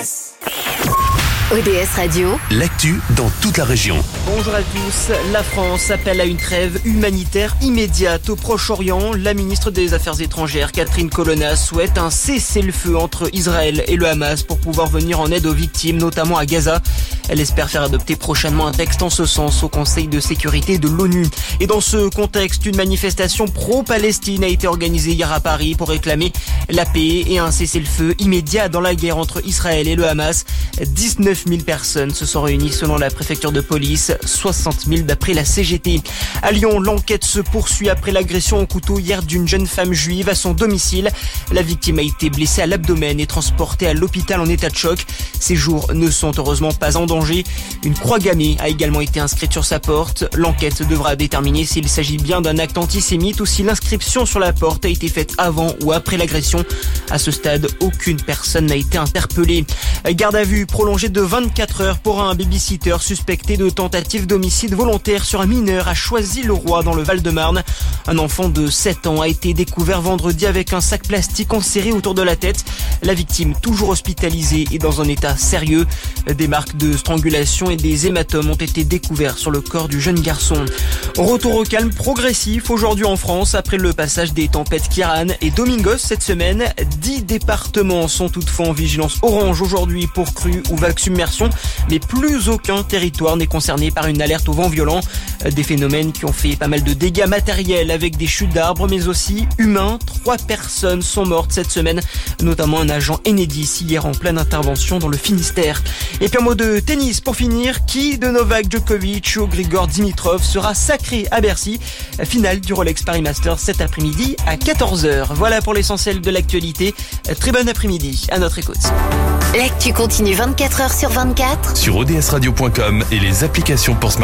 ODS Radio, l'actu dans toute la région. Bonjour à tous. La France appelle à une trêve humanitaire immédiate au Proche-Orient. La ministre des Affaires étrangères, Catherine Colonna, souhaite un cessez-le-feu entre Israël et le Hamas pour pouvoir venir en aide aux victimes, notamment à Gaza. Elle espère faire adopter prochainement un texte en ce sens au Conseil de sécurité de l'ONU. Et dans ce contexte, une manifestation pro-Palestine a été organisée hier à Paris pour réclamer la paix et un cessez-le-feu immédiat dans la guerre entre Israël et le Hamas. 19 000 personnes se sont réunies selon la préfecture de police, 60 000 d'après la CGT. À Lyon, l'enquête se poursuit après l'agression au couteau hier d'une jeune femme juive à son domicile. La victime a été blessée à l'abdomen et transportée à l'hôpital en état de choc. Ses jours ne sont heureusement pas en danger. Une croix gammée a également été inscrite sur sa porte. L'enquête devra déterminer s'il s'agit bien d'un acte antisémite ou si l'inscription sur la porte a été faite avant ou après l'agression. À ce stade, aucune personne n'a été interpellée. Garde à vue prolongée de 24 heures pour un babysitter suspecté de tentative d'homicide volontaire sur un mineur à Choisy-le-Roi dans le Val-de-Marne. Un enfant de 7 ans a été découvert vendredi avec un sac plastique enserré autour de la tête. La victime, toujours hospitalisée, est dans un état sérieux. Des marques de strangulation et des hématomes ont été découverts sur le corps du jeune garçon. Retour au calme progressif aujourd'hui en France après le passage des tempêtes Kiran et Domingos cette semaine. 10 départements sont toutefois en vigilance orange aujourd'hui pour crue ou vagues submersion, mais plus aucun territoire n'est concerné par une alerte au vent violent. Des phénomènes qui ont fait pas mal de dégâts matériels avec des chutes d'arbres, mais aussi humains. 3 personnes sont mortes cette semaine, notamment un agent Enedis hier en pleine intervention dans le Finistère. Et puis un mot de tennis pour finir. Qui de Novak Djokovic ou Grigor Dimitrov sera sacré à Bercy? Finale du Rolex Paris Masters cet après-midi à 14h. Voilà pour l'essentiel de l'actualité. Très bon après-midi à notre écoute. l'actu continue 24 heures sur 24 Sur odsradio.com et les applications pour smartphone.